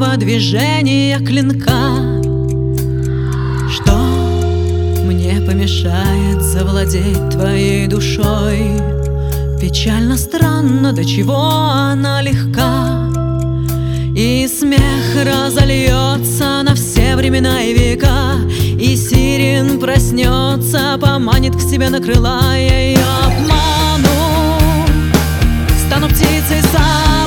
легкого движения клинка. Что мне помешает завладеть твоей душой? Печально, странно, до чего она легка. И смех разольется на все времена и века, и сирен проснется, поманит к себе на крыла. Я ее обману, стану птицей сам.